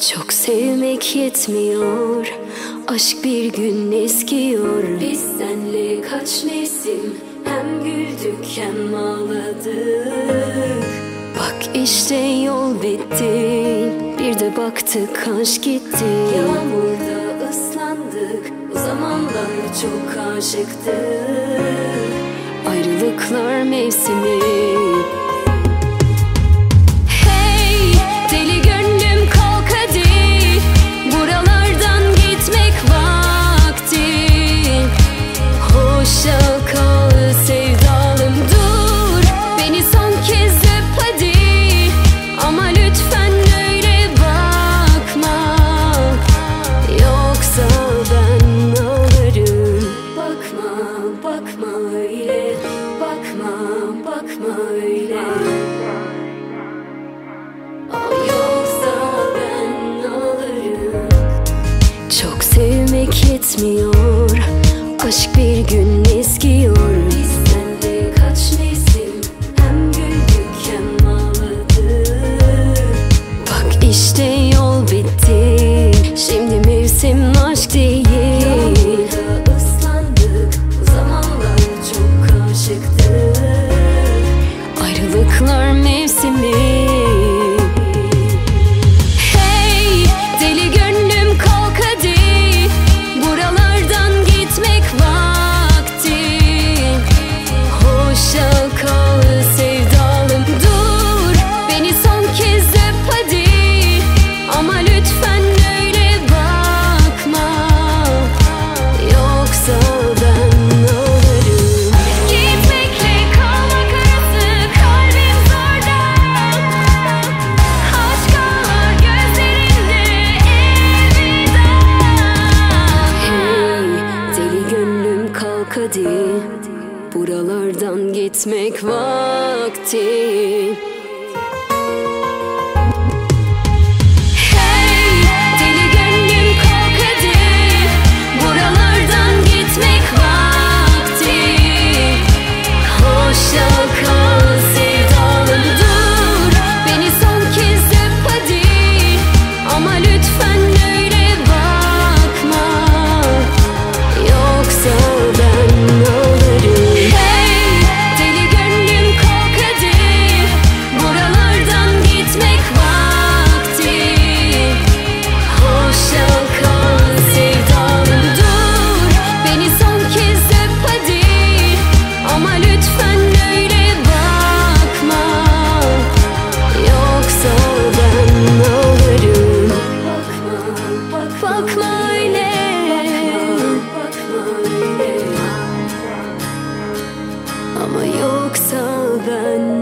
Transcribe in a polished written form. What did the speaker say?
Çok sevmek yetmiyor, aşk bir gün eskiyor. Biz senle kaç mevsim hem güldük hem ağladık. Bak işte yol bitti, bir de baktık aşk gitti. Yağmurda ıslandık, o zamanlar çok aşıktık. Ayrılıklar mevsimi. Bakma öyle, yoksa ben ağlarım. Çok sevmek yetmiyor, aşk bir gün eskiyor. Biz senle kaç mevsim hem güldük hem ağladık. Bak işte yol bitti, şimdi mevsim aşk değil. Yağmurda ıslandık, o zamanlar çok aşıktık. Ayrılıklar mevsimi. Hey deli gönlüm kalk hadi, buralardan gitmek vakti. Hoşça kal sevdalım, dur beni son kez öp hadi. Ama lütfen öyle bakma, yoksa ben ağlarım. Gitmekle kalmak arası kalbim zorda. Aşk ağlar gözlerinde elveda. Hey deli gönlüm kalk hadi, buralardan gitmek vakti. Bakma öyle, ama yoksa ben